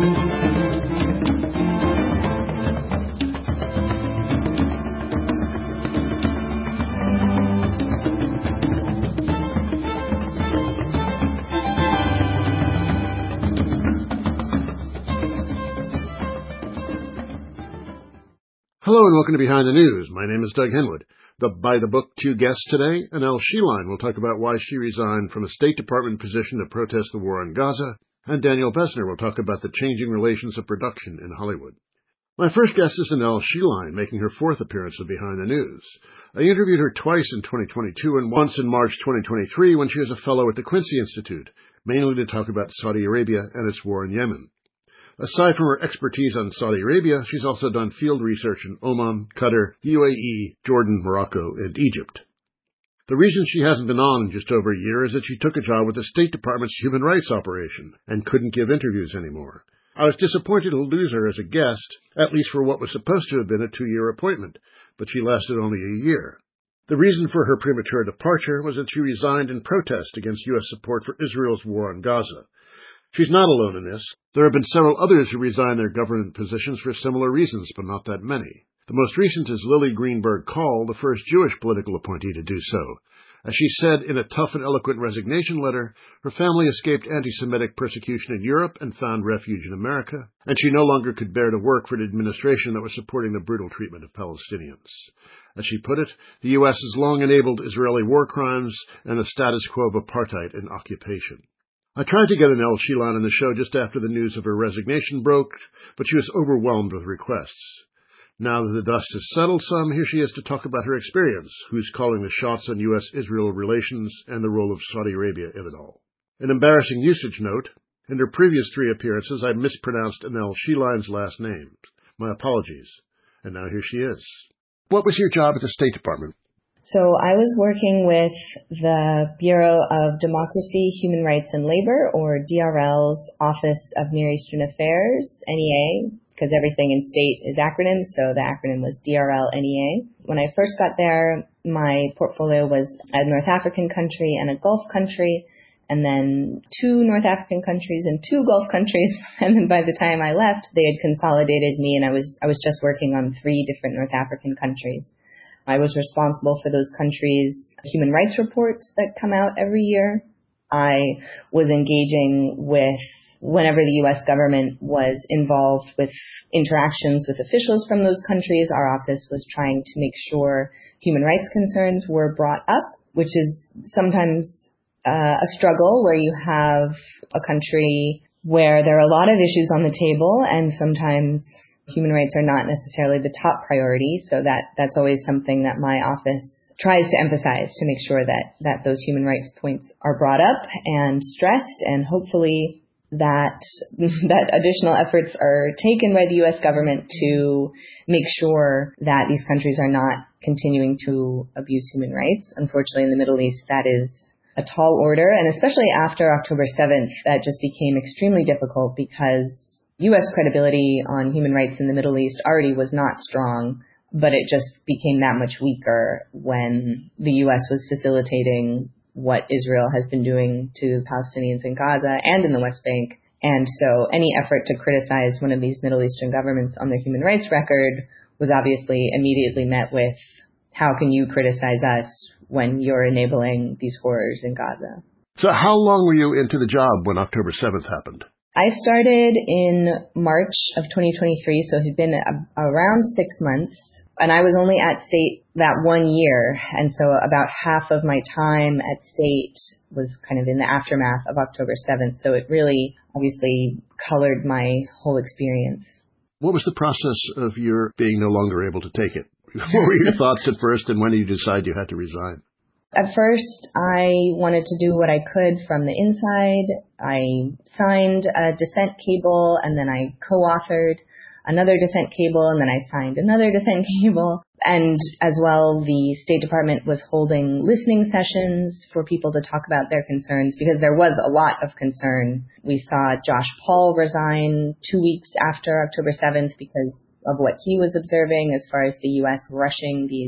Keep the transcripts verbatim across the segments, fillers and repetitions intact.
Hello and welcome to Behind the News. My name is Doug Henwood. The By the Book two guests today, Anel Sheline will talk about why she resigned from a State Department position to protest the war on Gaza, and Daniel Bessner will talk about the changing relations of production in Hollywood. My first guest is Anel Sheline, making her fourth appearance of Behind the News. I interviewed her twice in twenty twenty-two and once in March twenty twenty-three when she was a fellow at the Quincy Institute, mainly to talk about Saudi Arabia and its war in Yemen. Aside from her expertise on Saudi Arabia, she's also done field research in Oman, Qatar, the U A E, Jordan, Morocco, and Egypt. The reason she hasn't been on in just over a year is that she took a job with the State Department's Human Rights Operation and couldn't give interviews anymore. I was disappointed to lose her as a guest, at least for what was supposed to have been a two-year appointment, but she lasted only a year. The reason for her premature departure was that she resigned in protest against U S support for Israel's war on Gaza. She's not alone in this. There have been several others who resigned their government positions for similar reasons, but not that many. The most recent is Lily Greenberg Call, the first Jewish political appointee to do so. As she said in a tough and eloquent resignation letter, her family escaped anti-Semitic persecution in Europe and found refuge in America, and she no longer could bear to work for an administration that was supporting the brutal treatment of Palestinians. As she put it, the U S has long enabled Israeli war crimes and the status quo of apartheid and occupation. I tried to get Anel Sheline on the show just after the news of her resignation broke, but she was overwhelmed with requests. Now that the dust has settled some, here she is to talk about her experience, who's calling the shots on U S Israel relations, and the role of Saudi Arabia in it all. An embarrassing usage note: in her previous three appearances, I mispronounced Anel Sheline's last name. My apologies. And now here she is. What was your job at the State Department? So I was working with the Bureau of Democracy, Human Rights and Labor, or D R L's Office of Near Eastern Affairs, N E A, because everything in state is acronyms, so the acronym was D R L N E A. When I first got there, my portfolio was a North African country and a Gulf country, and then two North African countries and two Gulf countries. And then by the time I left, they had consolidated me, and I was I was just working on three different North African countries. I was responsible for those countries' human rights reports that come out every year. I was engaging with, whenever the U S government was involved with interactions with officials from those countries, our office was trying to make sure human rights concerns were brought up, which is sometimes uh, a struggle where you have a country where there are a lot of issues on the table, and sometimes human rights are not necessarily the top priority, so that, that's always something that my office tries to emphasize to make sure that, that those human rights points are brought up and stressed, and hopefully that that additional efforts are taken by the U S government to make sure that these countries are not continuing to abuse human rights. Unfortunately, in the Middle East, that is a tall order, and especially after October seventh, that just became extremely difficult because U S credibility on human rights in the Middle East already was not strong, but it just became that much weaker when the U S was facilitating what Israel has been doing to Palestinians in Gaza and in the West Bank. And so any effort to criticize one of these Middle Eastern governments on their human rights record was obviously immediately met with, how can you criticize us when you're enabling these horrors in Gaza? So how long were you into the job when October seventh happened? I started in March of twenty twenty-three, so it had been a, around six months, and I was only at State that one year, and so about half of my time at State was kind of in the aftermath of October seventh, so it really obviously colored my whole experience. What was the process of your being no longer able to take it? What were your thoughts at first, and when did you decide you had to resign? At first, I wanted to do what I could from the inside. I signed a dissent cable, and then I co-authored another dissent cable, and then I signed another dissent cable. And as well, the State Department was holding listening sessions for people to talk about their concerns, because there was a lot of concern. We saw Josh Paul resign two weeks after October seventh because of what he was observing as far as the U S rushing these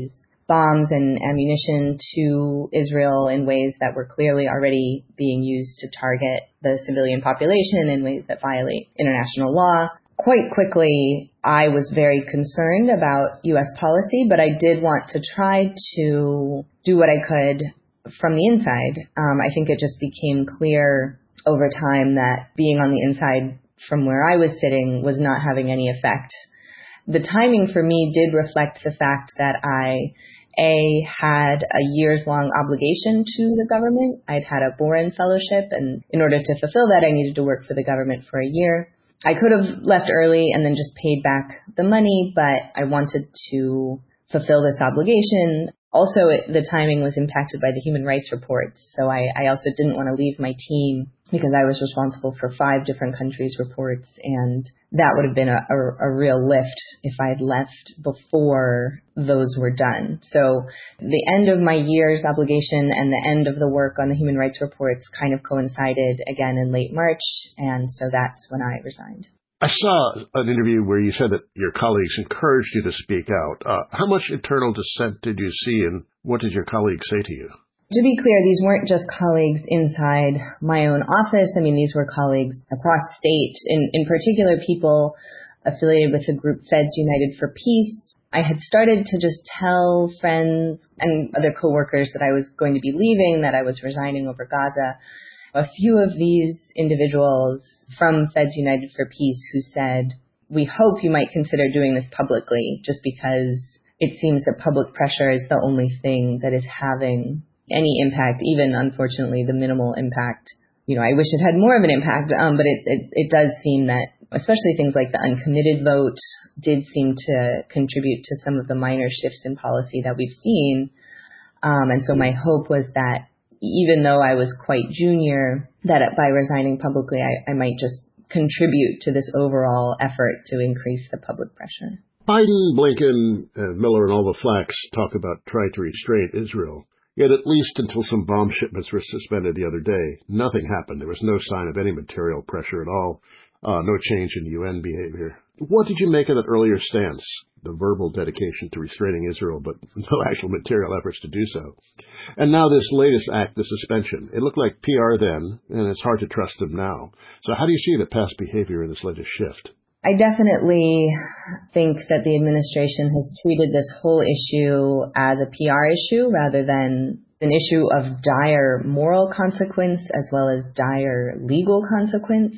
bombs and ammunition to Israel in ways that were clearly already being used to target the civilian population in ways that violate international law. Quite quickly, I was very concerned about U S policy, but I did want to try to do what I could from the inside. Um, I think it just became clear over time that being on the inside from where I was sitting was not having any effect. The timing for me did reflect the fact that I, A, had a years-long obligation to the government. I'd had a Boren Fellowship, and in order to fulfill that, I needed to work for the government for a year. I could have left early and then just paid back the money, but I wanted to fulfill this obligation. Also, it, the timing was impacted by the human rights reports, so I, I also didn't want to leave my team because I was responsible for five different countries' reports, and that would have been a, a, a real lift if I had left before those were done. So the end of my year's obligation and the end of the work on the human rights reports kind of coincided again in late March, and so that's when I resigned. I saw an interview where you said that your colleagues encouraged you to speak out. Uh, how much internal dissent did you see, and what did your colleagues say to you? To be clear, these weren't just colleagues inside my own office. I mean, these were colleagues across state, in, in particular people affiliated with the group Feds United for Peace. I had started to just tell friends and other coworkers that I was going to be leaving, that I was resigning over Gaza. A few of these individuals from Feds United for Peace who said, "We hope you might consider doing this publicly, just because it seems that public pressure is the only thing that is having any impact, even, unfortunately, the minimal impact. You know, I wish it had more of an impact, um, but it, it, it does seem that, especially things like the uncommitted vote, did seem to contribute to some of the minor shifts in policy that we've seen. Um, and so my hope was that even though I was quite junior, that by resigning publicly, I, I might just contribute to this overall effort to increase the public pressure." Biden, Blinken, and Miller and all the flacks talk about trying to restrain Israel. Yet at least until some bomb shipments were suspended the other day, nothing happened. There was no sign of any material pressure at all, uh, no change in U N behavior. What did you make of that earlier stance, the verbal dedication to restraining Israel, but no actual material efforts to do so? And now this latest act, the suspension, it looked like P R then, and it's hard to trust them now. So how do you see the past behavior in this latest shift? I definitely think that the administration has treated this whole issue as a P R issue rather than an issue of dire moral consequence as well as dire legal consequence.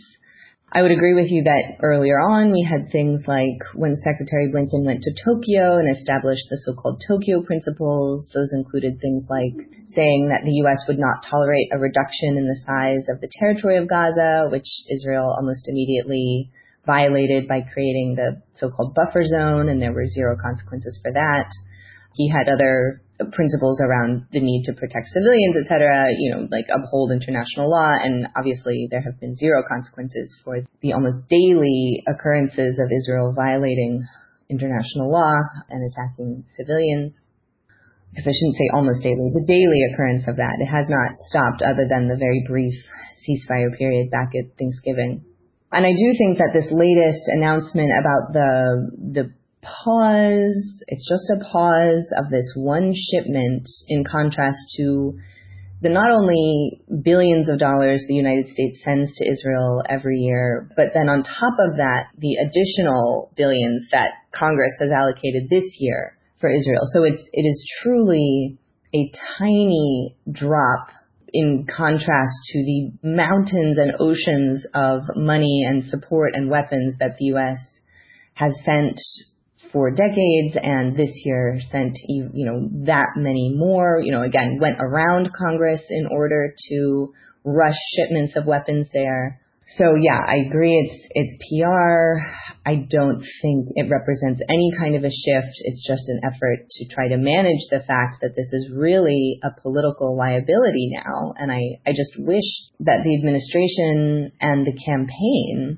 I would agree with you that earlier on we had things like when Secretary Blinken went to Tokyo and established the so-called Tokyo Principles. Those included things like saying that the U S would not tolerate a reduction in the size of the territory of Gaza, which Israel almost immediately violated by creating the so-called buffer zone, and there were zero consequences for that. He had other principles around the need to protect civilians, et cetera, you know, like uphold international law, and obviously there have been zero consequences for the almost daily occurrences of Israel violating international law and attacking civilians. Because I shouldn't say almost daily, the daily occurrence of that. It has not stopped other than the very brief ceasefire period back at Thanksgiving. And I do think that this latest announcement about the the pause, it's just a pause of this one shipment in contrast to the not only billions of dollars the United States sends to Israel every year, but then on top of that, the additional billions that Congress has allocated this year for Israel. So it's it is truly a tiny drop in contrast to the mountains and oceans of money and support and weapons that the U S has sent for decades, and this year sent, you know, that many more, you know, again, went around Congress in order to rush shipments of weapons there. So yeah, I agree it's it's P R. I don't think it represents any kind of a shift. It's just an effort to try to manage the fact that this is really a political liability now. And I, I just wish that the administration and the campaign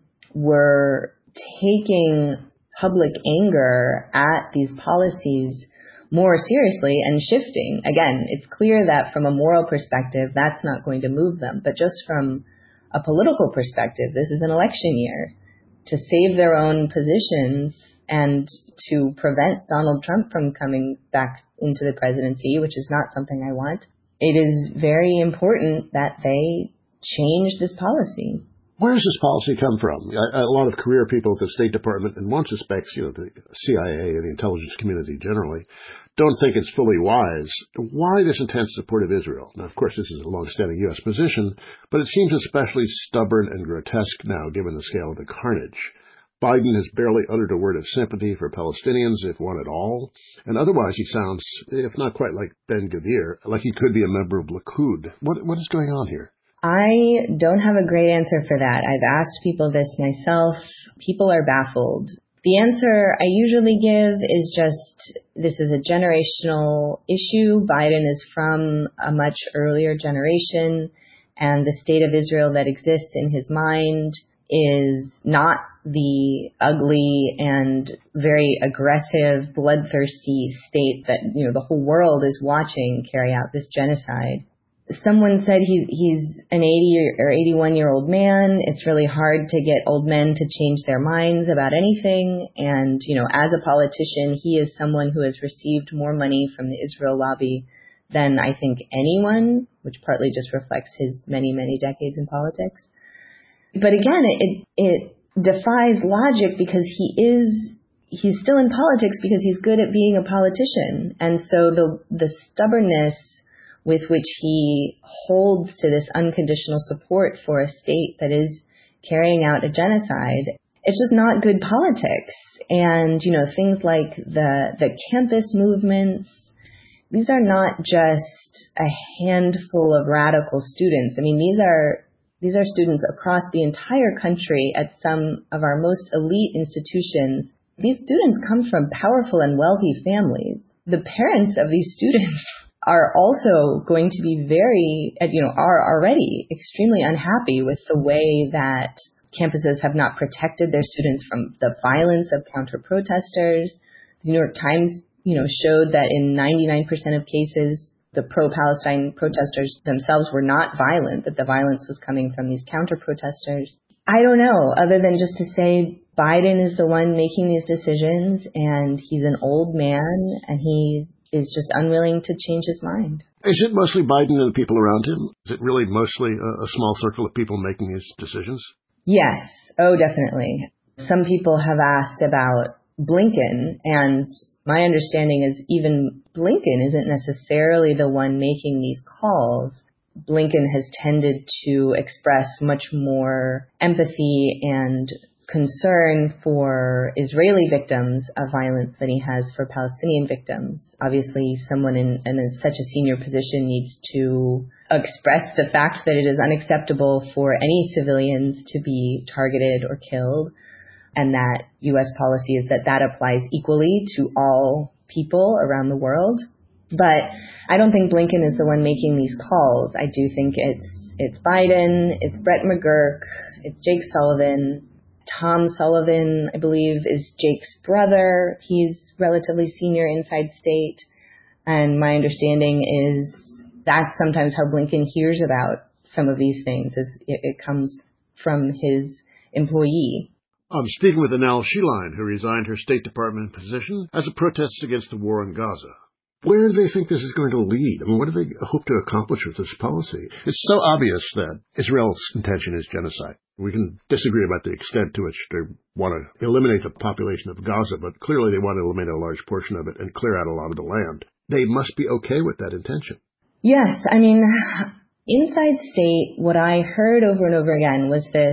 were taking public anger at these policies more seriously and shifting. Again, it's clear that from a moral perspective, that's not going to move them. But just from a political perspective, this is an election year. To save their own positions and to prevent Donald Trump from coming back into the presidency, which is not something I want. It is very important that they change this policy. Where does this policy come from? A, a lot of career people at the State Department, and one suspects, you know, the C I A and the intelligence community generally, don't think it's fully wise. Why this intense support of Israel? Now, of course, this is a long-standing U S position, but it seems especially stubborn and grotesque now, given the scale of the carnage. Biden has barely uttered a word of sympathy for Palestinians, if one at all, and otherwise he sounds, if not quite like Ben-Gvir, like he could be a member of Likud. What, what is going on here? I don't have a great answer for that. I've asked people this myself. People are baffled. The answer I usually give is just, this is a generational issue. Biden is from a much earlier generation, and the state of Israel that exists in his mind is not the ugly and very aggressive, bloodthirsty state that, you know, the whole world is watching carry out this genocide. Someone said he, he's an eighty or eighty-one year old man. It's really hard to get old men to change their minds about anything. And, you know, as a politician, he is someone who has received more money from the Israel lobby than I think anyone, which partly just reflects his many, many decades in politics. But again, it, it defies logic because he is, he's still in politics because he's good at being a politician. And so the, the stubbornness with which he holds to this unconditional support for a state that is carrying out a genocide, it's just not good politics. And, you know, things like the, the campus movements, these are not just a handful of radical students. I mean, these are, these are students across the entire country at some of our most elite institutions. These students come from powerful and wealthy families. The parents of these students are also going to be very, you know, are already extremely unhappy with the way that campuses have not protected their students from the violence of counter-protesters. The New York Times, you know, showed that in ninety-nine percent of cases, the pro-Palestine protesters themselves were not violent, that the violence was coming from these counter-protesters. I don't know, other than just to say Biden is the one making these decisions, and he's an old man, and he is just unwilling to change his mind. Is it mostly Biden and the people around him? Is it really mostly a, a small circle of people making these decisions? Yes. Oh, definitely. Some people have asked about Blinken, and my understanding is even Blinken isn't necessarily the one making these calls. Blinken has tended to express much more empathy and concern for Israeli victims of violence than he has for Palestinian victims. Obviously, someone in, in such a senior position needs to express the fact that it is unacceptable for any civilians to be targeted or killed, and that U S policy is that that applies equally to all people around the world. But I don't think Blinken is the one making these calls. I do think it's it's Biden, it's Brett McGurk, it's Jake Sullivan. Tom Sullivan, I believe, is Jake's brother. He's relatively senior inside state. And my understanding is that's sometimes how Blinken hears about some of these things, is it, it comes from his employee. I'm speaking with Anel Sheline, who resigned her State Department position as a protest against the war in Gaza. Where do they think this is going to lead? I mean, what do they hope to accomplish with this policy? It's so obvious that Israel's intention is genocide. We can disagree about the extent to which they want to eliminate the population of Gaza, but clearly they want to eliminate a large portion of it and clear out a lot of the land. They must be okay with that intention. Yes. I mean, inside state, what I heard over and over again was this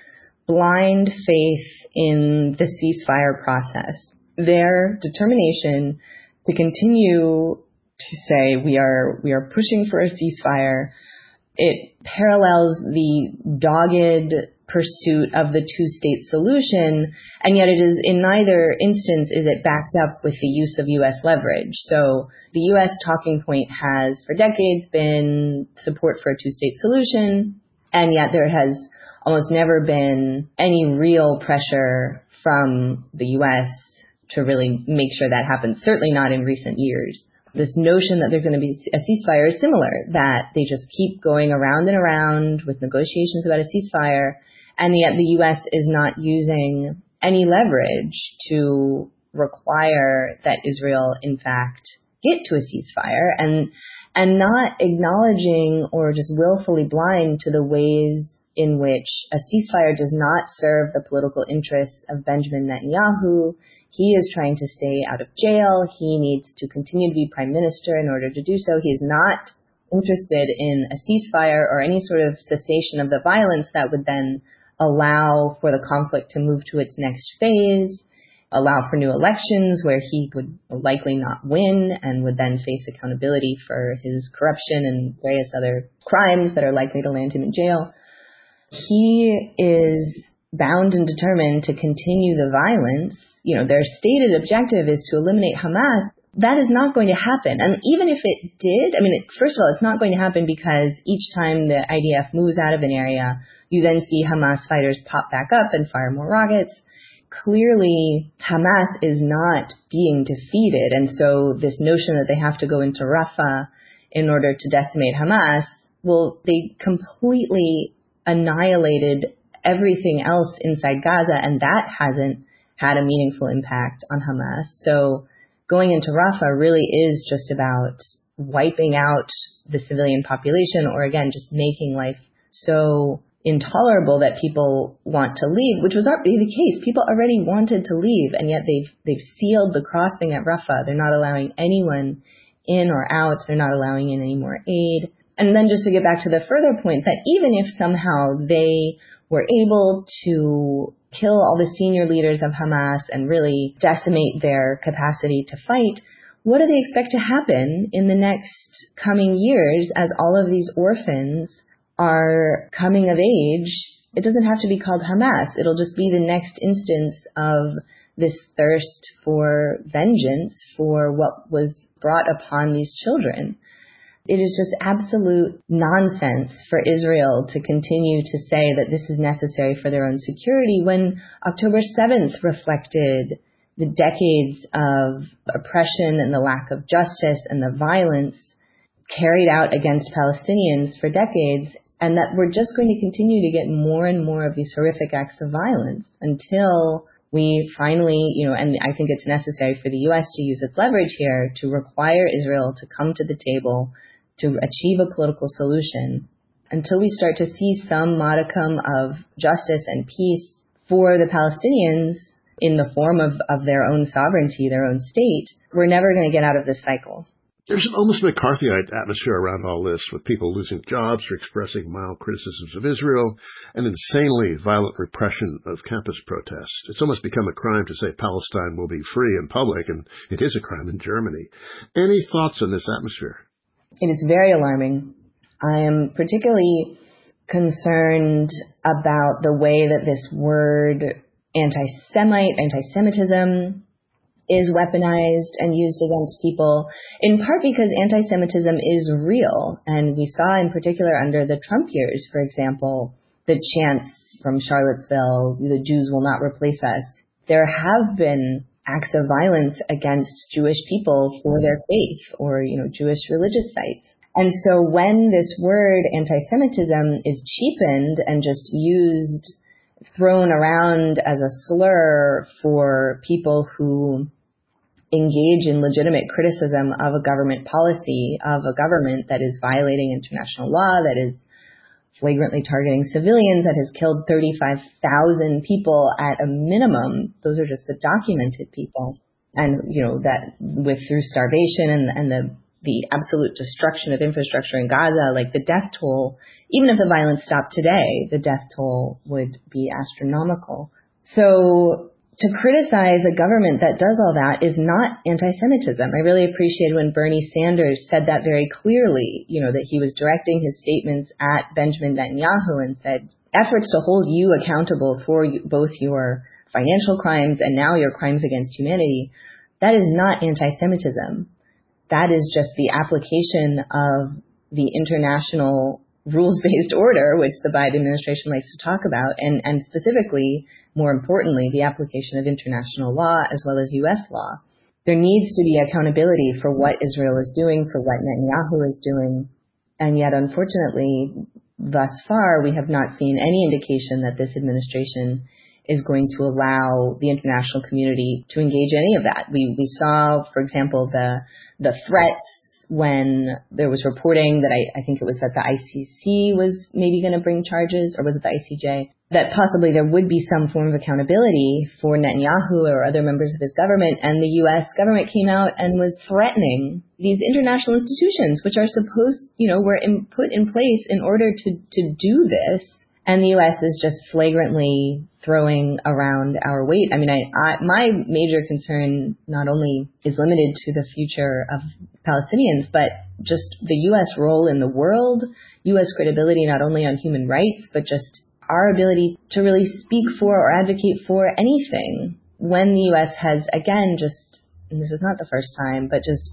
blind faith in the ceasefire process. Their determination to continue to say we are we are pushing for a ceasefire, it parallels the dogged pursuit of the two-state solution, and yet it is in neither instance is it backed up with the use of U S leverage. So the U S talking point has for decades been support for a two-state solution, and yet there has almost never been any real pressure from the U S to really make sure that happens, certainly not in recent years. This notion that there's going to be a ceasefire is similar, that they just keep going around and around with negotiations about a ceasefire, and yet the U S is not using any leverage to require that Israel, in fact, get to a ceasefire, and and not acknowledging or just willfully blind to the ways in which a ceasefire does not serve the political interests of Benjamin Netanyahu. He is trying to stay out of jail. He needs to continue to be prime minister in order to do so. He is not interested in a ceasefire or any sort of cessation of the violence that would then allow for the conflict to move to its next phase, allow for new elections where he would likely not win and would then face accountability for his corruption and various other crimes that are likely to land him in jail. He is bound and determined to continue the violence. You know, their stated objective is to eliminate Hamas. That is not going to happen. And even if it did, I mean, first of all, it's not going to happen because each time the I D F moves out of an area, you then see Hamas fighters pop back up and fire more rockets. Clearly, Hamas is not being defeated. And so this notion that they have to go into Rafah in order to decimate Hamas, well, they completely annihilated everything else inside Gaza, and that hasn't had a meaningful impact on Hamas. So going into Rafah really is just about wiping out the civilian population, or again, just making life so intolerable that people want to leave, which was already the case. People already wanted to leave, and yet they've they've sealed the crossing at Rafah. They're not allowing anyone in or out. They're not allowing in any more aid. And then just to get back to the further point, that even if somehow they were able to kill all the senior leaders of Hamas and really decimate their capacity to fight, what do they expect to happen in the next coming years as all of these orphans are coming of age? It doesn't have to be called Hamas. It'll just be the next instance of this thirst for vengeance for what was brought upon these children. It is just absolute nonsense for Israel to continue to say that this is necessary for their own security when October seventh reflected the decades of oppression and the lack of justice and the violence carried out against Palestinians for decades, and that we're just going to continue to get more and more of these horrific acts of violence until we finally, you know, and I think it's necessary for the U S to use its leverage here to require Israel to come to the table to achieve a political solution. Until we start to see some modicum of justice and peace for the Palestinians in the form of, of their own sovereignty, their own state, we're never going to get out of this cycle. There's an almost McCarthyite atmosphere around all this, with people losing jobs for expressing mild criticisms of Israel and insanely violent repression of campus protests. It's almost become a crime to say Palestine will be free in public, and it is a crime in Germany. Any thoughts on this atmosphere? It is very alarming. I am particularly concerned about the way that this word anti-Semite, anti-Semitism is weaponized and used against people, in part because anti-Semitism is real. And we saw in particular under the Trump years, for example, the chants from Charlottesville, the Jews will not replace us. There have been acts of violence against Jewish people for their faith or, you know, Jewish religious sites. And so when this word anti-Semitism is cheapened and just used, thrown around as a slur for people who engage in legitimate criticism of a government policy, of a government that is violating international law, that is flagrantly targeting civilians, that has killed thirty-five thousand people at a minimum. Those are just the documented people. And, you know, that with through starvation and, and the, the absolute destruction of infrastructure in Gaza, like the death toll, even if the violence stopped today, the death toll would be astronomical. So to criticize a government that does all that is not anti-Semitism. I really appreciated when Bernie Sanders said that very clearly, you know, that he was directing his statements at Benjamin Netanyahu and said, efforts to hold you accountable for both your financial crimes and now your crimes against humanity, that is not anti-Semitism. That is just the application of the international rules-based order, which the Biden administration likes to talk about, and, and specifically, more importantly, the application of international law as well as U S law. There needs to be accountability for what Israel is doing, for what Netanyahu is doing, and yet, unfortunately, thus far, we have not seen any indication that this administration is going to allow the international community to engage in any of that. We we saw, for example, the the threats when there was reporting that I, I think it was that the I C C was maybe going to bring charges, or was it the I C J, that possibly there would be some form of accountability for Netanyahu or other members of his government. And the U S government came out and was threatening these international institutions, which are supposed, you know, were in, put in place in order to, to do this. And the U S is just flagrantly throwing around our weight. I mean, I, I, my major concern not only is limited to the future of Palestinians, but just the U S role in the world, U S credibility not only on human rights, but just our ability to really speak for or advocate for anything when the U S has, again, just, and this is not the first time, but just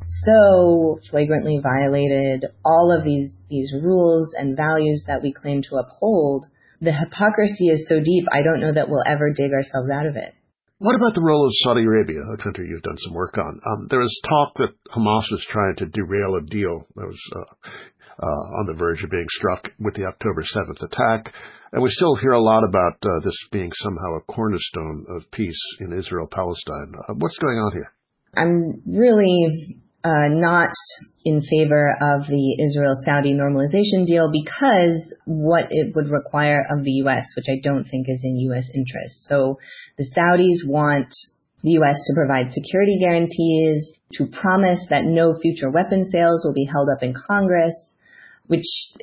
so flagrantly violated all of these, these rules and values that we claim to uphold. The hypocrisy is so deep, I don't know that we'll ever dig ourselves out of it. What about the role of Saudi Arabia, a country you've done some work on? Um, there was talk that Hamas was trying to derail a deal that was uh, uh, on the verge of being struck with the October seventh attack. And we still hear a lot about uh, this being somehow a cornerstone of peace in Israel-Palestine. Uh, what's going on here? I'm really uh, not in favor of the Israel-Saudi normalization deal because what it would require of the U S, which I don't think is in U S interest. So the Saudis want the U S to provide security guarantees, to promise that no future weapon sales will be held up in Congress, which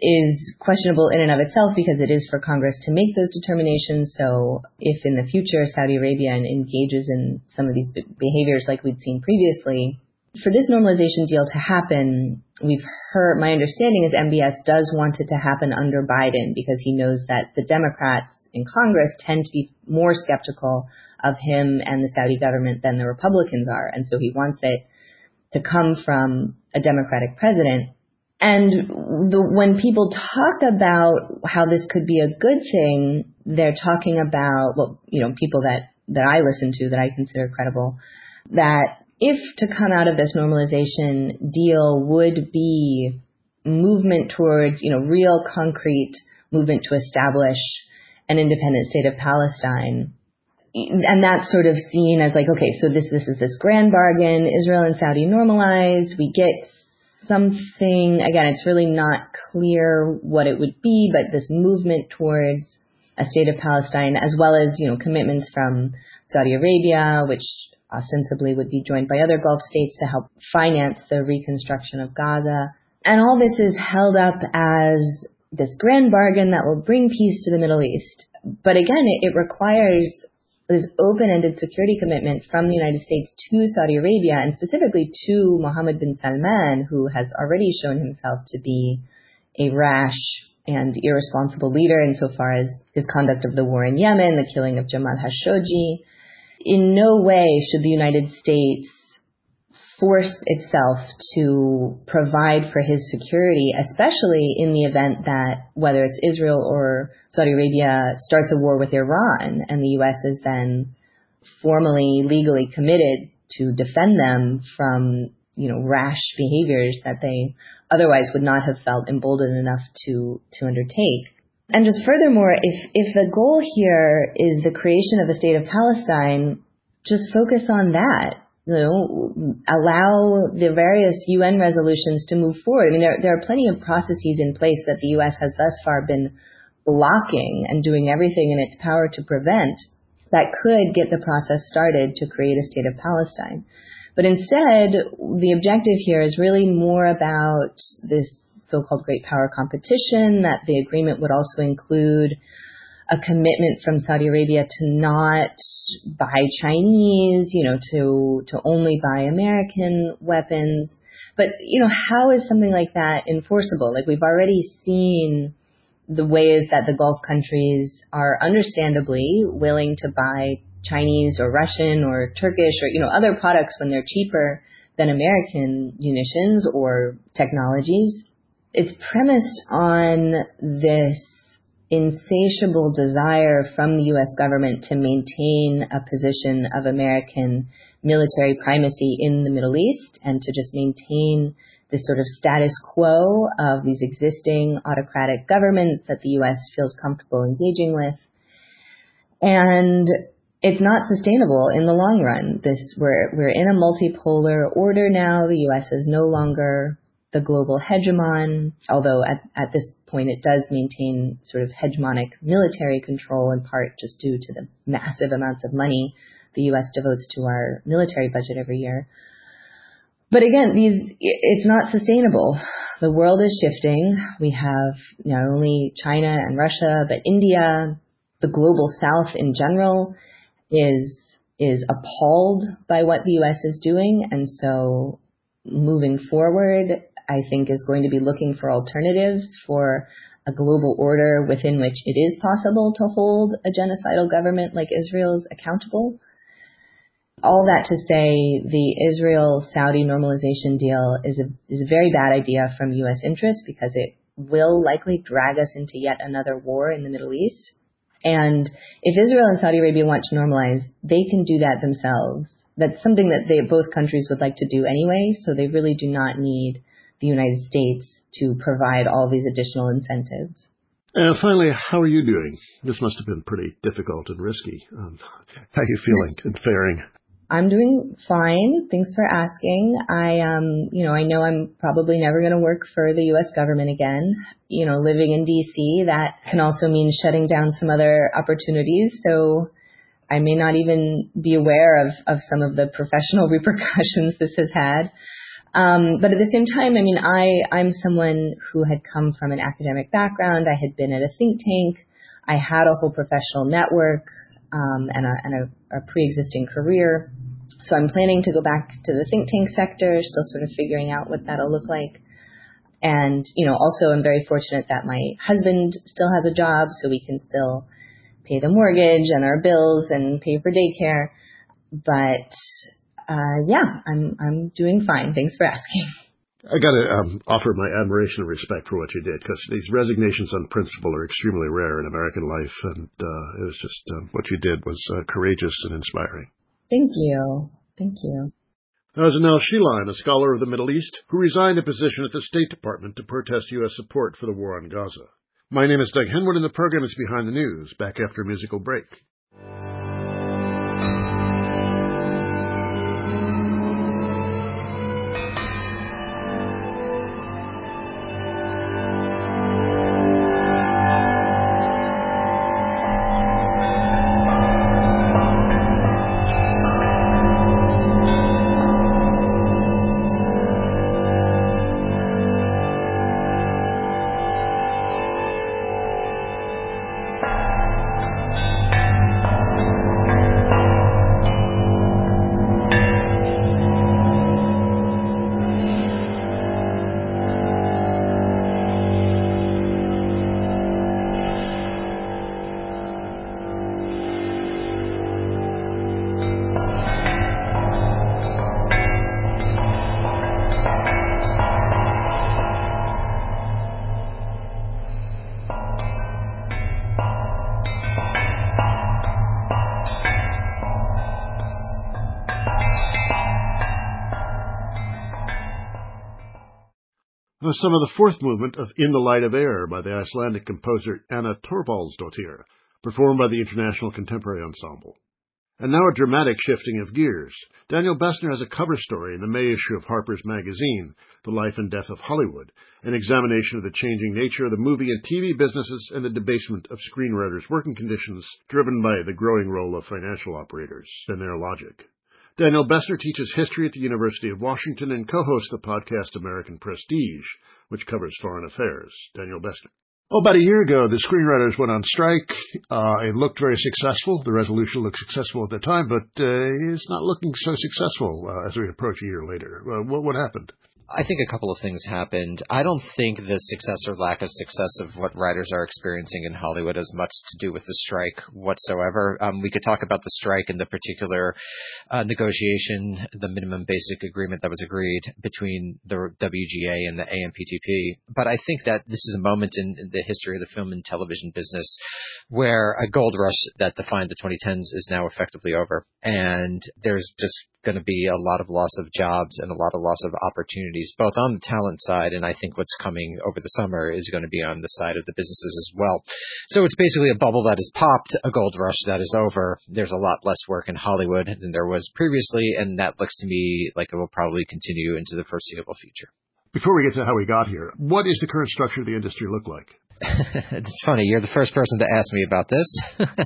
is questionable in and of itself because it is for Congress to make those determinations. So if in the future Saudi Arabia engages in some of these behaviors like we'd seen previously, for this normalization deal to happen, we've heard, my understanding is M B S does want it to happen under Biden because he knows that the Democrats in Congress tend to be more skeptical of him and the Saudi government than the Republicans are. And so he wants it to come from a Democratic president. And the, when people talk about how this could be a good thing, they're talking about, well, you know, people that, that I listen to that I consider credible, that if to come out of this normalization deal would be movement towards, you know, real concrete movement to establish an independent state of Palestine, and that's sort of seen as like, okay, so this this is this grand bargain, Israel and Saudi normalize, we get something, again, it's really not clear what it would be, but this movement towards a state of Palestine, as well as, you know, commitments from Saudi Arabia, which ostensibly would be joined by other Gulf states to help finance the reconstruction of Gaza. And all this is held up as this grand bargain that will bring peace to the Middle East. But again, it, it requires this open-ended security commitment from the United States to Saudi Arabia, and specifically to Mohammed bin Salman, who has already shown himself to be a rash and irresponsible leader insofar as his conduct of the war in Yemen, the killing of Jamal Khashoggi. In no way should the United States force itself to provide for his security, especially in the event that whether it's Israel or Saudi Arabia starts a war with Iran and the U S is then formally, legally committed to defend them from, you know, rash behaviors that they otherwise would not have felt emboldened enough to, to undertake. And just furthermore, if, if the goal here is the creation of a state of Palestine, just focus on that. You know, allow the various U N resolutions to move forward. I mean, there, there are plenty of processes in place that the U S has thus far been blocking and doing everything in its power to prevent that could get the process started to create a state of Palestine. But instead, the objective here is really more about this so-called great power competition, that the agreement would also include a commitment from Saudi Arabia to not buy Chinese, you know, to to only buy American weapons. But, you know, how is something like that enforceable? Like, we've already seen the ways that the Gulf countries are understandably willing to buy Chinese or Russian or Turkish or, you know, other products when they're cheaper than American munitions or technologies. It's premised on this insatiable desire from the U S government to maintain a position of American military primacy in the Middle East and to just maintain this sort of status quo of these existing autocratic governments that the U S feels comfortable engaging with. And it's not sustainable in the long run. This we're we're in a multipolar order now. The U S is no longer the global hegemon, although at, at this point it does maintain sort of hegemonic military control, in part just due to the massive amounts of money the U S devotes to our military budget every year. But again, these it's not sustainable. The world is shifting. We have not only China and Russia, but India, the global South in general is is appalled by what the U S is doing. And so moving forward, I think is going to be looking for alternatives for a global order within which it is possible to hold a genocidal government like Israel's accountable. All that to say, the Israel-Saudi normalization deal is a is a very bad idea from U S interest because it will likely drag us into yet another war in the Middle East. And if Israel and Saudi Arabia want to normalize, they can do that themselves. That's something that they both countries would like to do anyway, so they really do not need the United States to provide all these additional incentives. And finally, how are you doing? This must have been pretty difficult and risky. Um, how are you feeling and faring? I'm doing fine. Thanks for asking. I, um, you know, I know I'm probably never going to work for the U S government again. You know, living in D C, that can also mean shutting down some other opportunities. So I may not even be aware of, of some of the professional repercussions this has had. Um, but at the same time, I mean, I, I'm someone who had come from an academic background. I had been at a think tank. I had a whole professional network. Um, and, a, and a, a pre-existing career. So I'm planning to go back to the think tank sector, still sort of figuring out what that'll look like. And, you know, also I'm very fortunate that my husband still has a job, so we can still pay the mortgage and our bills and pay for daycare. But, uh, yeah, I'm, I'm doing fine. Thanks for asking. I got to um, offer my admiration and respect for what you did, because these resignations on principle are extremely rare in American life, and uh, it was just uh, what you did was uh, courageous and inspiring. Thank you. Thank you. That was Anel Sheline, a scholar of the Middle East, who resigned a position at the State Department to protest U S support for the war on Gaza. My name is Doug Henwood, and the program is Behind the News, back after a musical break. Some of the fourth movement of In the Light of Air by the Icelandic composer Anna Thorvaldsdottir, performed by the International Contemporary Ensemble. And now a dramatic shifting of gears. Daniel Bessner has a cover story in the May issue of Harper's Magazine, The Life and Death of Hollywood, an examination of the changing nature of the movie and T V businesses and the debasement of screenwriters' working conditions driven by the growing role of financial operators and their logic. Daniel Bessner teaches history at the University of Washington and co-hosts the podcast American Prestige, which covers foreign affairs. Daniel Bessner. Oh, about a year ago, the screenwriters went on strike. Uh, it looked very successful. The resolution looked successful at the time, but uh, it's not looking so successful uh, as we approach a year later. Uh, what, what happened? I think a couple of things happened. I don't think the success or lack of success of what writers are experiencing in Hollywood has much to do with the strike whatsoever. Um, we could talk about the strike and the particular uh, negotiation, the minimum basic agreement that was agreed between the W G A and the A M P T P. But I think that this is a moment in, in the history of the film and television business where a gold rush that defined the twenty tens is now effectively over. And there's just going to be a lot of loss of jobs and a lot of loss of opportunities, both on the talent side, and I think what's coming over the summer is going to be on the side of the businesses as well. So it's basically a bubble that has popped, a gold rush that is over. There's a lot less work in Hollywood than there was previously, and that looks to me like it will probably continue into the foreseeable future. Before we get to how we got here, what is the current structure of the industry look like? It's funny. You're the first person to ask me about this,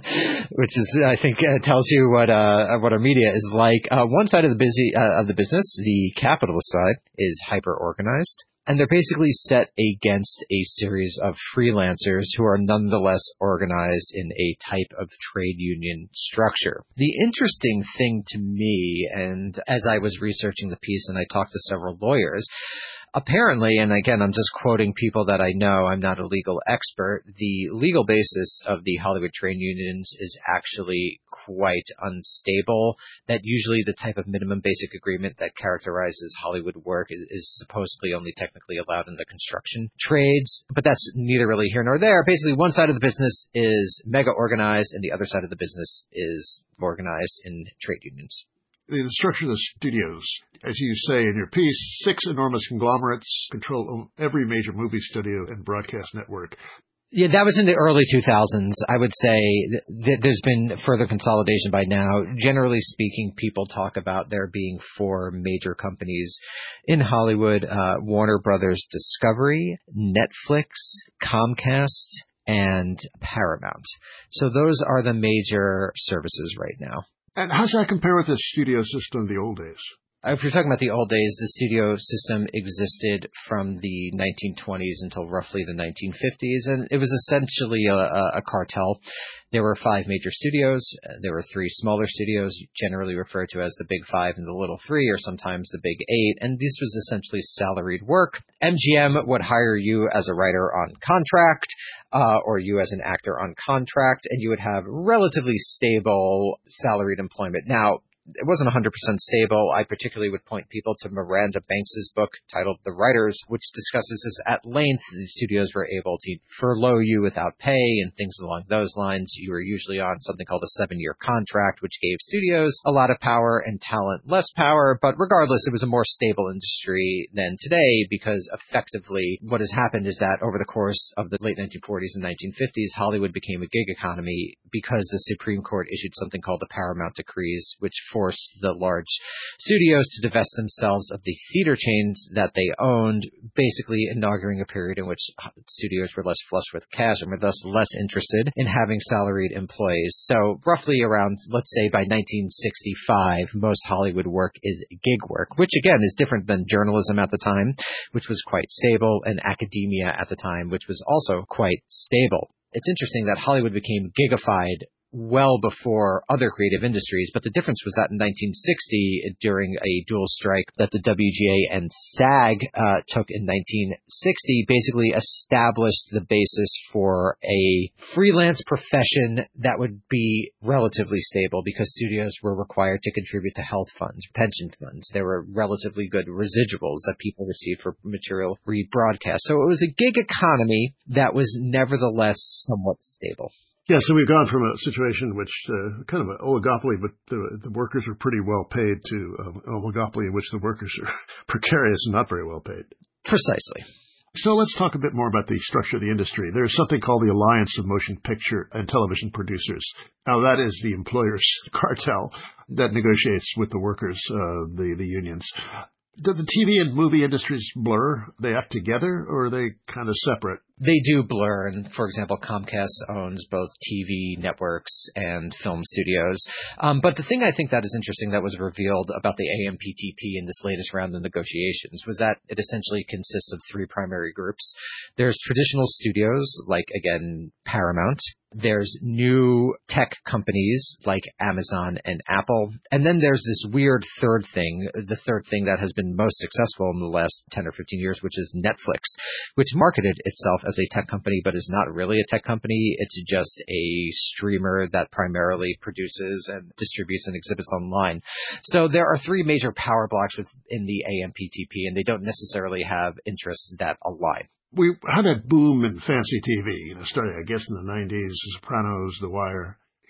which is, I think, uh, tells you what uh, what our media is like. Uh, one side of the busy uh, of the business, the capitalist side, is hyper organized, and they're basically set against a series of freelancers who are nonetheless organized in a type of trade union structure. The interesting thing to me, and as I was researching the piece and I talked to several lawyers, apparently, and again, I'm just quoting people that I know, I'm not a legal expert, the legal basis of the Hollywood trade unions is actually quite unstable. That usually the type of minimum basic agreement that characterizes Hollywood work is, is supposedly only technically allowed in the construction trades, but that's neither really here nor there. Basically, one side of the business is mega organized and the other side of the business is organized in trade unions. The structure of the studios, as you say in your piece, six enormous conglomerates control every major movie studio and broadcast network. Yeah, that was in the early two thousands. I would say that there's been further consolidation by now. Generally speaking, people talk about there being four major companies in Hollywood, uh, Warner Brothers Discovery, Netflix, Comcast, and Paramount. So those are the major services right now. And how does that compare with the studio system of the old days? If you're talking about the old days, the studio system existed from the nineteen twenties until roughly the nineteen fifties, and it was essentially a, a cartel. There were five major studios. There were three smaller studios, generally referred to as the Big Five and the Little Three, or sometimes the Big Eight, and this was essentially salaried work. M G M would hire you as a writer on contract, uh, or you as an actor on contract, and you would have relatively stable salaried employment. Now, it wasn't one hundred percent stable. I particularly would point people to Miranda Banks's book titled The Writers, which discusses this at length. The studios were able to furlough you without pay and things along those lines. You were usually on something called a seven-year contract, which gave studios a lot of power and talent less power. But regardless, it was a more stable industry than today because effectively what has happened is that over the course of the late nineteen forties and nineteen fifties, Hollywood became a gig economy because the Supreme Court issued something called the Paramount Decrees, which forced the large studios to divest themselves of the theater chains that they owned, basically inaugurating a period in which studios were less flush with cash and were thus less interested in having salaried employees. So roughly around, let's say by nineteen sixty-five, most Hollywood work is gig work, which again is different than journalism at the time, which was quite stable, and academia at the time, which was also quite stable. It's interesting that Hollywood became gigified well before other creative industries, but the difference was that in nineteen sixty, during a dual strike that the W G A and SAG uh, took in nineteen sixty, basically established the basis for a freelance profession that would be relatively stable because studios were required to contribute to health funds, pension funds. There were relatively good residuals that people received for material rebroadcast. So it was a gig economy that was nevertheless somewhat stable. Yeah, so we've gone from a situation which uh, kind of an oligopoly, but the, the workers are pretty well paid, to um, an oligopoly in which the workers are precarious and not very well paid. Precisely. So let's talk a bit more about the structure of the industry. There's something called the Alliance of Motion Picture and Television Producers. Now, that is the employer's cartel that negotiates with the workers, uh, the, the unions. Do the T V and movie industries blur? Are they act together, or are they kind of separate? They do blur, and for example, Comcast owns both T V networks and film studios. Um, but the thing I think that is interesting that was revealed about the A M P T P in this latest round of negotiations was that it essentially consists of three primary groups. There's traditional studios, like, again, Paramount. There's new tech companies like Amazon and Apple. And then there's this weird third thing, the third thing that has been most successful in the last ten or fifteen years, which is Netflix, which marketed itself as a tech company, but is not really a tech company. It's just a streamer that primarily produces and distributes and exhibits online. So there are three major power blocks within the A M P T P, and they don't necessarily have interests that align. We had a boom in fancy T V, you know, starting, I guess, in the nineties, The Sopranos, The Wire.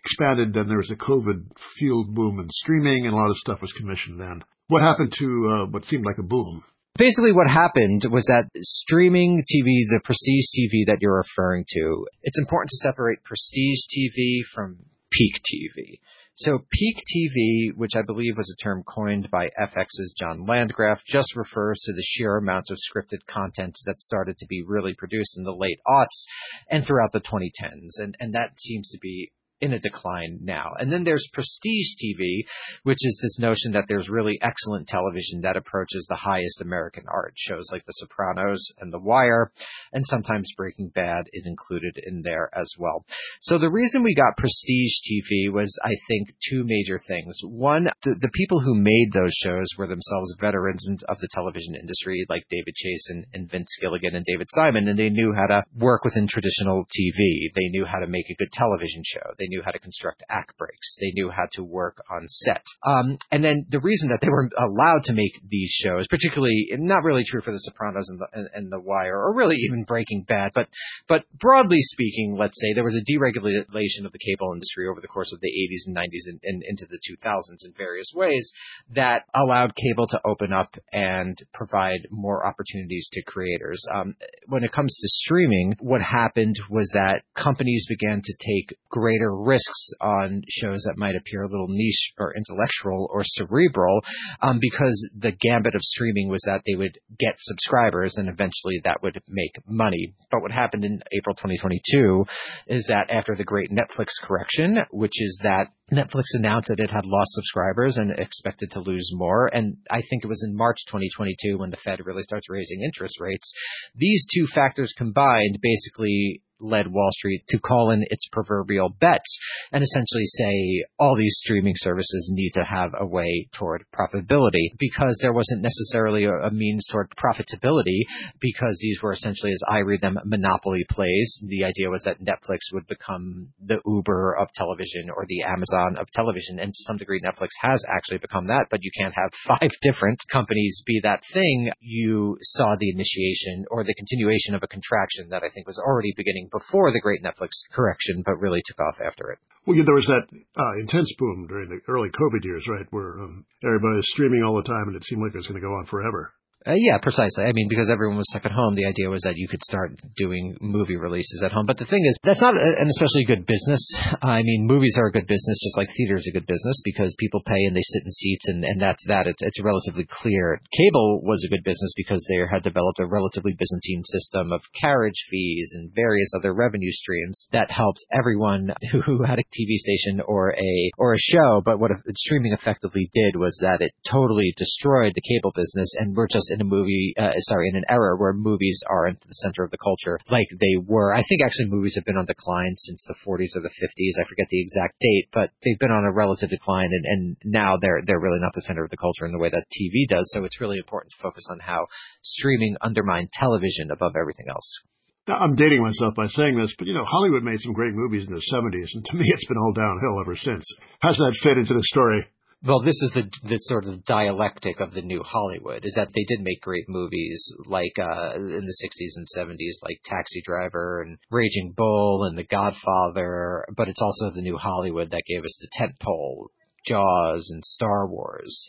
expanded. Then there was a COVID-fueled boom in streaming, and a lot of stuff was commissioned then. What happened to uh, what seemed like a boom? Basically what happened was that streaming T V, the prestige T V that you're referring to, it's important to separate prestige T V from peak T V. So peak T V, which I believe was a term coined by F X's John Landgraf, just refers to the sheer amount of scripted content that started to be really produced in the late aughts and throughout the twenty tens. And, and that seems to be in a decline now. And then there's prestige T V, which is this notion that there's really excellent television that approaches the highest American art. Shows like The Sopranos and The Wire, and sometimes Breaking Bad is included in there as well. So the reason we got prestige T V was, I think, two major things. One, the, the people who made those shows were themselves veterans of the television industry, like David Chase and, and Vince Gilligan and David Simon, and they knew how to work within traditional T V. They knew how to make a good television show. They knew how to construct act breaks. They knew how to work on set. Um, and then the reason that they were allowed to make these shows, particularly not really true for The Sopranos and the, and, and the Wire, or really even Breaking Bad, but but broadly speaking, let's say there was a deregulation of the cable industry over the course of the eighties and nineties and, and into the two thousands in various ways that allowed cable to open up and provide more opportunities to creators. Um, when it comes to streaming, what happened was that companies began to take greater risks on shows that might appear a little niche or intellectual or cerebral, um, because the gambit of streaming was that they would get subscribers and eventually that would make money. But what happened in April twenty twenty-two is that after the great Netflix correction, which is that Netflix announced that it had lost subscribers and expected to lose more. And I think it was in March twenty twenty-two when the Fed really starts raising interest rates. These two factors combined basically led Wall Street to call in its proverbial bets and essentially say all these streaming services need to have a way toward profitability, because there wasn't necessarily a, a means toward profitability, because these were essentially, as I read them, monopoly plays. The idea was that Netflix would become the Uber of television or the Amazon of television, and to some degree Netflix has actually become that, but you can't have five different companies be that thing. You saw the initiation or the continuation of a contraction that I think was already beginning before the great Netflix correction, but really took off after it. Well, yeah, there was that uh, intense boom during the early COVID years, right, where um, everybody was streaming all the time, and it seemed like it was going to go on forever. Uh, yeah, precisely. I mean, because everyone was stuck at home, the idea was that you could start doing movie releases at home. But the thing is, that's not a, an especially good business. I mean, movies are a good business, just like theater is a good business, because people pay and they sit in seats, and, and that's that. It's, it's relatively clear. Cable was a good business because they had developed a relatively Byzantine system of carriage fees and various other revenue streams that helped everyone who had a T V station or a or a show. But what streaming effectively did was that it totally destroyed the cable business, and we're just in a movie, uh, sorry, in an era where movies aren't the center of the culture like they were. I think actually movies have been on decline since the forties or the fifties. I forget the exact date, but they've been on a relative decline, and, and now they're they're really not the center of the culture in the way that T V does. So it's really important to focus on how streaming undermined television above everything else. Now, I'm dating myself by saying this, but, you know, Hollywood made some great movies in the seventies, and to me it's been all downhill ever since. How's that fit into the story? Well, this is the the sort of dialectic of the new Hollywood, is that they did make great movies like uh, in the sixties and seventies, like Taxi Driver and Raging Bull and The Godfather, but it's also the new Hollywood that gave us the tentpole Jaws and Star Wars.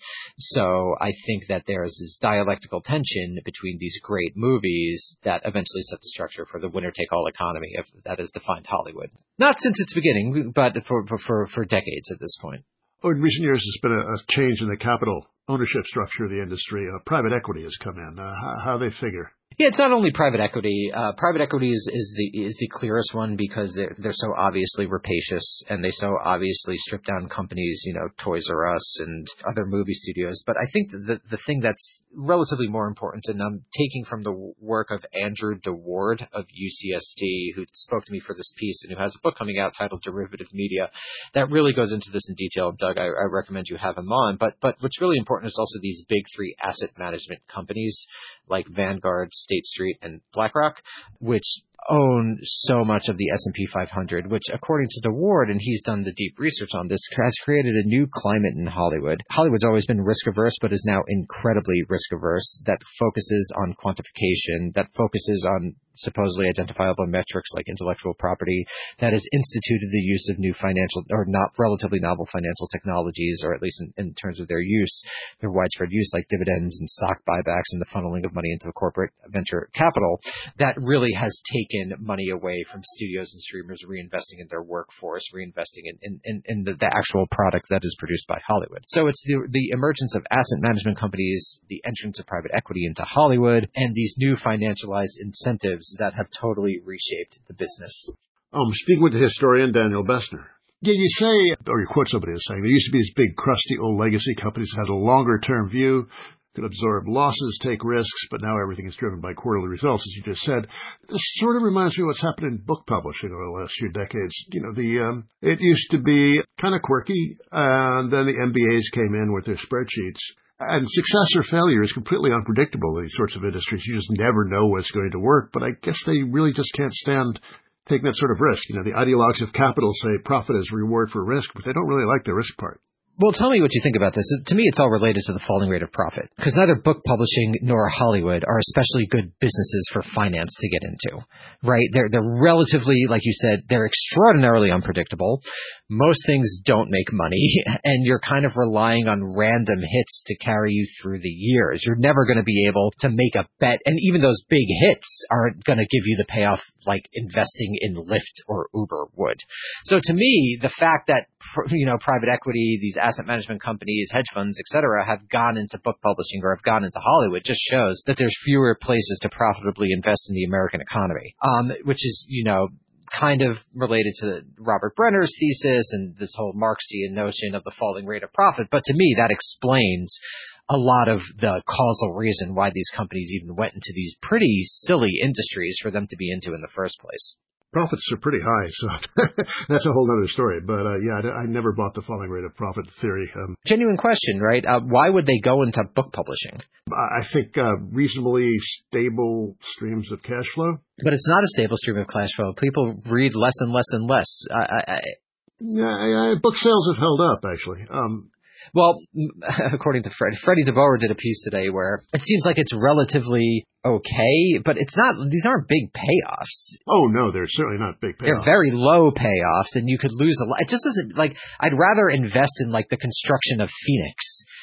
So I think that there's this dialectical tension between these great movies that eventually set the structure for the winner-take-all economy, if that has defined Hollywood. Not since its beginning, but for for for decades at this point. Oh, in recent years, there's been a, a change in the capital ownership structure of the industry. Uh, private equity has come in. Uh, how, how they figure? Yeah, it's not only private equity. Uh, private equity is, is the is the clearest one because they're they're so obviously rapacious, and they so obviously strip down companies, you know, Toys R Us and other movie studios. But I think the the thing that's relatively more important, and I'm taking from the work of Andrew DeWard of U C S D, who spoke to me for this piece and who has a book coming out titled Derivative Media that really goes into this in detail. Doug, I, I recommend you have him on. But but what's really important is also these big three asset management companies like Vanguard, State Street, and BlackRock, which own so much of the S and P five hundred, which according to DeWard, and he's done the deep research on this, has created a new climate in Hollywood. Hollywood's always been risk averse, but is now incredibly risk averse, that focuses on quantification, that focuses on supposedly identifiable metrics like intellectual property, that has instituted the use of new financial or not relatively novel financial technologies, or at least in, in terms of their use, their widespread use, like dividends and stock buybacks and the funneling of money into corporate venture capital, that really has taken money away from studios and streamers reinvesting in their workforce, reinvesting in, in, in, in the, the actual product that is produced by Hollywood. So it's the, the emergence of asset management companies, the entrance of private equity into Hollywood, and these new financialized incentives that have totally reshaped the business. Um, speaking with the historian Daniel Bessner. Yeah, you say, or you quote somebody as saying, there used to be these big, crusty old legacy companies that had a longer-term view, could absorb losses, take risks, but now everything is driven by quarterly results, as you just said. This sort of reminds me of what's happened in book publishing over the last few decades. You know, the um, it used to be kind of quirky, and then the M B As came in with their spreadsheets. And success or failure is completely unpredictable in these sorts of industries. You just never know what's going to work, but I guess they really just can't stand taking that sort of risk. You know, the ideologues of capital say profit is reward for risk, but they don't really like the risk part. Well, tell me what you think about this. To me, it's all related to the falling rate of profit, because neither book publishing nor Hollywood are especially good businesses for finance to get into, right? They're, they're relatively, like you said, they're extraordinarily unpredictable. Most things don't make money, and you're kind of relying on random hits to carry you through the years. You're never going to be able to make a bet, and even those big hits aren't going to give you the payoff like investing in Lyft or Uber would. So to me, the fact that, you know, private equity, these asset management companies, hedge funds, et cetera, have gone into book publishing or have gone into Hollywood just shows that there's fewer places to profitably invest in the American economy, um, which is, you know, kind of related to Robert Brenner's thesis and this whole Marxian notion of the falling rate of profit. But to me, that explains a lot of the causal reason why these companies even went into these pretty silly industries for them to be into in the first place. Profits are pretty high, so that's a whole other story. But uh, yeah, I, I never bought the falling rate of profit theory. Um, Genuine question, right? Uh, why would they go into book publishing? I think uh, reasonably stable streams of cash flow. But it's not a stable stream of cash flow. People read less and less and less. I, I, yeah, I, I, book sales have held up, actually. Um, Well, according to Fred, Freddie DeBoer did a piece today where it seems like it's relatively okay, but it's not, these aren't big payoffs. Oh, no, they're certainly not big payoffs. They're very low payoffs, and you could lose a lot. It just doesn't, like, I'd rather invest in, like, the construction of Phoenix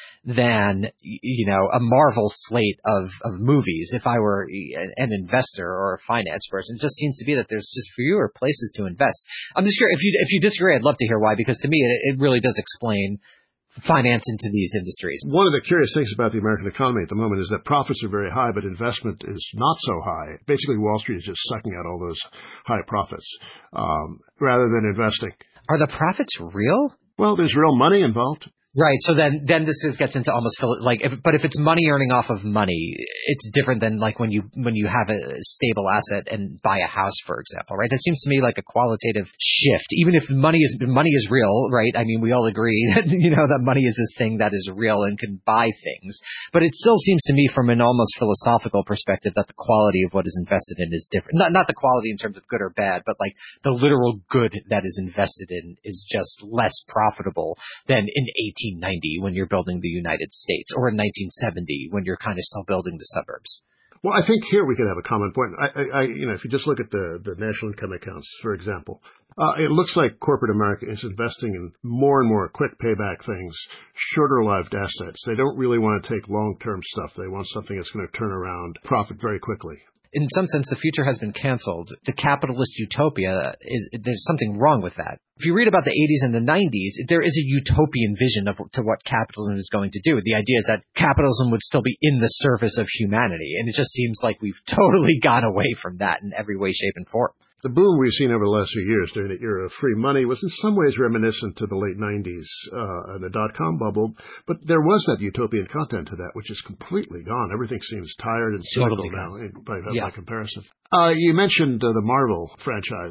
than, you know, a Marvel slate of, of movies if I were an investor or a finance person. It just seems to be that there's just fewer places to invest. I'm just curious, if you, if you disagree, I'd love to hear why, because to me, it, it really does explain finance into these industries. One of the curious things about the American economy at the moment is that profits are very high, but investment is not so high. Basically, Wall Street is just sucking out all those high profits um, rather than investing. Are the profits real? Well, there's real money involved. Right. So then, then this is, gets into almost like, if, but if it's money earning off of money, it's different than like when you, when you have a stable asset and buy a house, for example, right? That seems to me like a qualitative shift, even if money is, money is real, right? I mean, we all agree that, you know, that money is this thing that is real and can buy things, but it still seems to me from an almost philosophical perspective that the quality of what is invested in is different. Not, not the quality in terms of good or bad, but like the literal good that is invested in is just less profitable than in eighteen ninety when you're building the United States, or in nineteen seventy when you're kind of still building the suburbs. Well, I think here we could have a common point. I, I, I you know, if you just look at the, the national income accounts, for example, uh, it looks like corporate America is investing in more and more quick payback things, shorter-lived assets. They don't really want to take long-term stuff. They want something that's going to turn around profit very quickly. In some sense, the future has been canceled. The capitalist utopia is, there's something wrong with that. If you read about the eighties and the nineties, there is a utopian vision of to what capitalism is going to do. The idea is that capitalism would still be in the service of humanity. And it just seems like we've totally gone away from that in every way, shape, and form. The boom we've seen over the last few years during the era of free money was in some ways reminiscent to the late nineties uh, and the dot-com bubble, but there was that utopian content to that, which is completely gone. Everything seems tired and cynical totally now, by, yeah. by comparison. Uh, you mentioned uh, the Marvel franchise.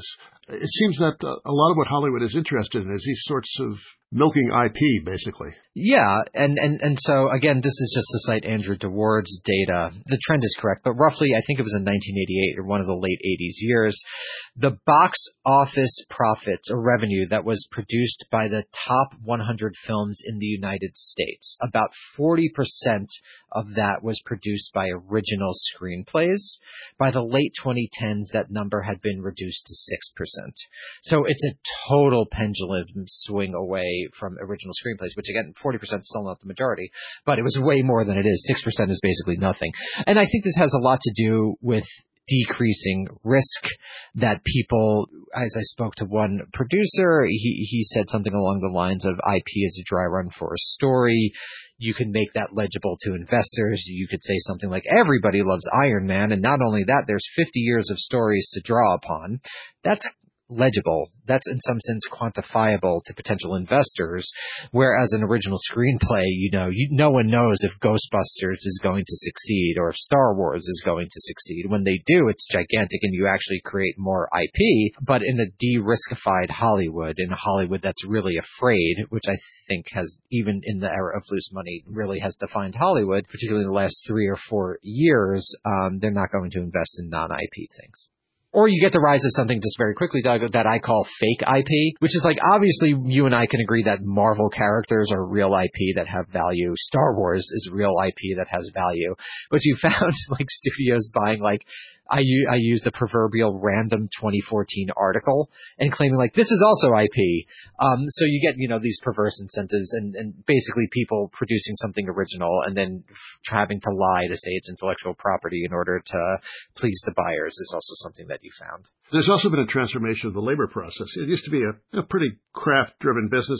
It seems that uh, a lot of what Hollywood is interested in is these sorts of milking I P, basically. Yeah, and, and, and so, again, this is just to cite Andrew DeWard's data. The trend is correct, but roughly, I think it was in nineteen eighty-eight or one of the late eighties years, the box office profits or revenue that was produced by the top one hundred films in the United States, about forty percent of that was produced by original screenplays. By the late twenty tens, that number had been reduced to six percent. So it's a total pendulum swing away from original screenplays, which again, forty percent is still not the majority, but it was way more than it is. six percent is basically nothing. And I think this has a lot to do with decreasing risk that people, as I spoke to one producer, he, he said something along the lines of I P is a dry run for a story. You can make that legible to investors. You could say something like everybody loves Iron Man. And not only that, there's fifty years of stories to draw upon. That's legible. That's in some sense quantifiable to potential investors. Whereas an original screenplay, you know, you, no one knows if Ghostbusters is going to succeed or if Star Wars is going to succeed. When they do, it's gigantic and you actually create more I P, but in a de-riskified Hollywood, in a Hollywood that's really afraid, which I think has, even in the era of loose money, really has defined Hollywood, particularly in the last three or four years, um, they're not going to invest in non-I P things. Or you get the rise of something, just very quickly, Doug, that I call fake I P, which is like, obviously you and I can agree that Marvel characters are real I P that have value. Star Wars is real I P that has value. But you found like studios buying like, I, I use the proverbial random twenty fourteen article and claiming like, this is also I P. Um, so you get, you know, these perverse incentives and, and basically people producing something original and then having to lie to say it's intellectual property in order to please the buyers is also something that you found. There's also been a transformation of the labor process. It used to be a, a pretty craft-driven business.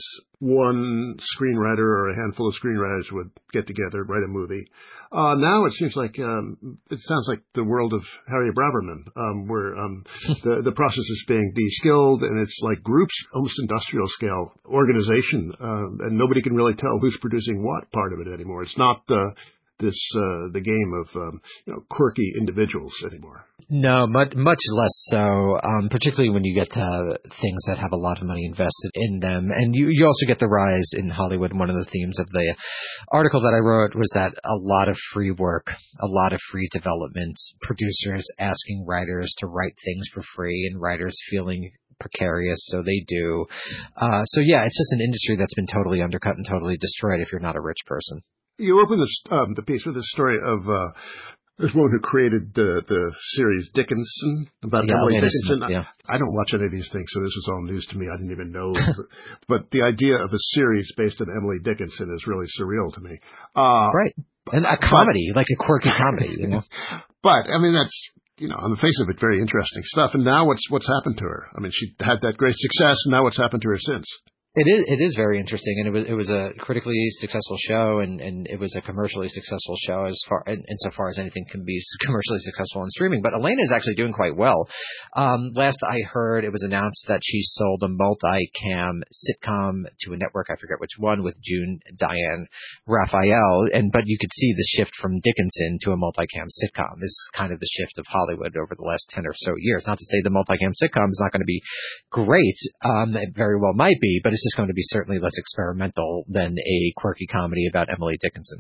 One screenwriter or a handful of screenwriters would get together, write a movie. Uh, now it seems like, um, it sounds like the world of Harry Braverman, um, where um, the, the process is being de-skilled, and it's like groups, almost industrial scale organization, uh, and nobody can really tell who's producing what part of it anymore. It's not uh, this uh, the game of um, you know, quirky individuals anymore. No, much much less so, um, particularly when you get to things that have a lot of money invested in them. And you, you also get the rise in Hollywood. One of the themes of the article that I wrote was that a lot of free work, a lot of free development, producers asking writers to write things for free and writers feeling precarious, so they do. Uh, so yeah, it's just an industry that's been totally undercut and totally destroyed if you're not a rich person. You open this um, the piece with this story of uh, this woman who created the the series Dickinson, about yeah, Emily Elena Dickinson. Smith, yeah. I, I don't watch any of these things, so this was all news to me. I didn't even know. But the idea of a series based on Emily Dickinson is really surreal to me. Uh, right. And a comedy, but, like a quirky comedy, you know. But, I mean, that's, you know, on the face of it, very interesting stuff. And now what's what's happened to her? I mean, she had that great success, and now what's happened to her since? It is it is very interesting, and it was it was a critically successful show, and, and it was a commercially successful show as far in, insofar as anything can be commercially successful in streaming. But Elena is actually doing quite well. Um, last I heard, it was announced that she sold a multi-cam sitcom to a network, I forget which one, with June Diane Raphael. And but you could see the shift from Dickinson to a multi-cam sitcom. This is kind of the shift of Hollywood over the last ten or so years. Not to say the multi-cam sitcom is not going to be great. Um, it very well might be, but it's just going to be certainly less experimental than a quirky comedy about Emily Dickinson.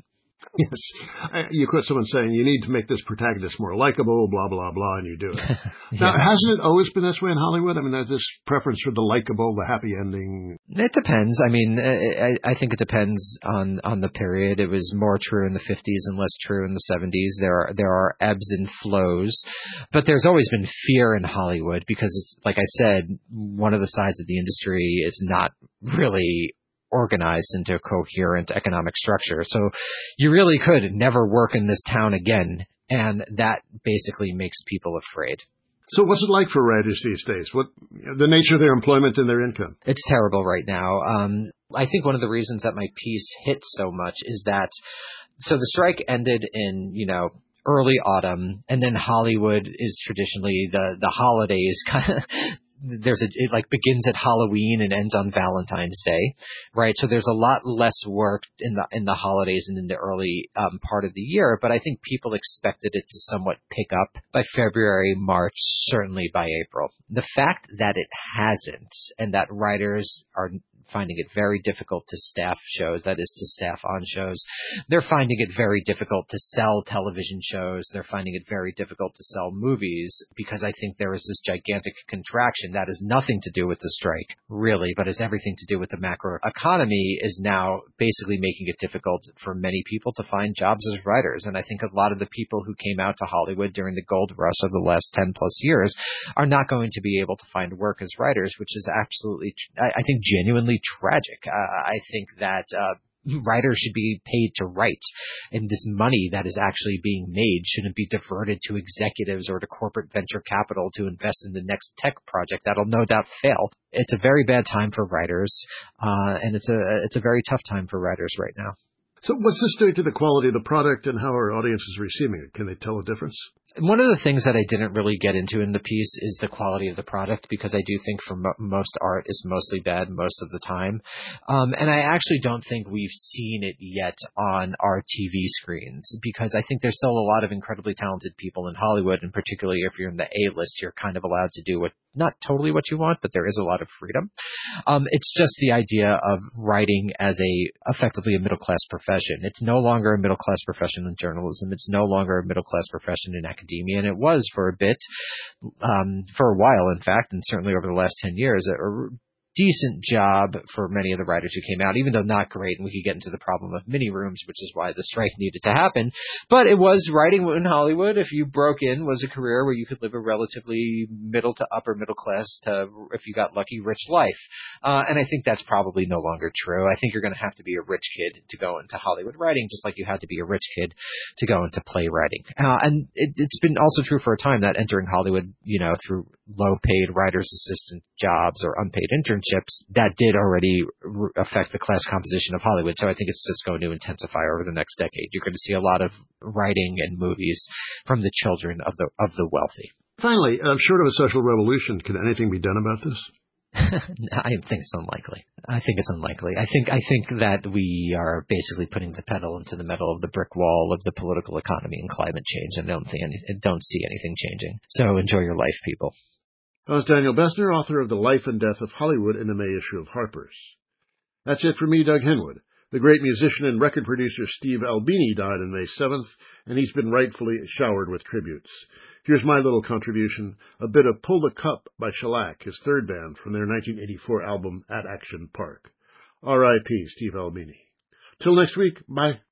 Yes. You quote someone saying, you need to make this protagonist more likable, blah, blah, blah, and you do it. yeah. Now, hasn't it always been this way in Hollywood? I mean, there's this preference for the likable, the happy ending. It depends. I mean, I, I think it depends on, on the period. It was more true in the fifties and less true in the seventies. There are, there are ebbs and flows, but there's always been fear in Hollywood because, it's, like I said, one of the sides of the industry is not really organized into a coherent economic structure. So you really could never work in this town again, and that basically makes people afraid. So what's it like for writers these days? What the nature of their employment and their income? It's terrible right now. Um, I think one of the reasons that my piece hit so much is that, so the strike ended in, you know, early autumn, and then Hollywood is traditionally the, the holidays kind of there's a, it like begins at Halloween and ends on Valentine's Day, right? So there's a lot less work in the, in the holidays and in the early um, part of the year, but I think people expected it to somewhat pick up by February, March, certainly by April. The fact that it hasn't, and that writers are finding it very difficult to staff shows, that is to staff on shows. They're finding it very difficult to sell television shows. They're finding it very difficult to sell movies because I think there is this gigantic contraction that has nothing to do with the strike, really, but has everything to do with the macro economy is now basically making it difficult for many people to find jobs as writers. And I think a lot of the people who came out to Hollywood during the gold rush of the last ten plus years are not going to be able to find work as writers, which is absolutely, I think, genuinely tragic. Uh, I think that uh, writers should be paid to write, and this money that is actually being made shouldn't be diverted to executives or to corporate venture capital to invest in the next tech project that'll no doubt fail. It's a very bad time for writers, uh, and it's a it's a very tough time for writers right now. So what's this doing to the quality of the product and how our audience is receiving it? Can they tell a difference? One of the things that I didn't really get into in the piece is the quality of the product, because I do think for mo- most art is mostly bad most of the time. Um, and I actually don't think we've seen it yet on our T V screens, because I think there's still a lot of incredibly talented people in Hollywood, and particularly if you're in the A-list, you're kind of allowed to do what, not totally what you want, but there is a lot of freedom. Um, it's just the idea of writing as a effectively a middle-class profession. It's no longer a middle-class profession in journalism. It's no longer a middle-class profession in academia, and it was for a bit, um, for a while, in fact, and certainly over the last ten years, a decent job for many of the writers who came out, even though not great, and we could get into the problem of mini rooms, which is why the strike needed to happen. But it was writing in Hollywood, if you broke in, was a career where you could live a relatively middle to upper middle class to, if you got lucky, rich life. Uh, and I think that's probably no longer true. I think you're going to have to be a rich kid to go into Hollywood writing, just like you had to be a rich kid to go into playwriting. Uh, and it, it's been also true for a time that entering Hollywood, you know, through low-paid writer's assistant jobs or unpaid internships, that did already re- affect the class composition of Hollywood. So I think it's just going to intensify over the next decade. You're going to see a lot of writing and movies from the children of the of the wealthy. Finally, uh, short of a social revolution, can anything be done about this? I think it's unlikely. I think it's unlikely. I think I think that we are basically putting the pedal into the metal of the brick wall of the political economy and climate change, and I don't think any, don't see anything changing. So enjoy your life, people. That was Daniel Bessner, author of The Life and Death of Hollywood in the May issue of Harper's. That's it for me, Doug Henwood. The great musician and record producer Steve Albini died on May seventh, and he's been rightfully showered with tributes. Here's my little contribution, a bit of Pull the Cup by Shellac, his third band, from their nineteen eighty-four album At Action Park. R I P Steve Albini. Till next week, bye.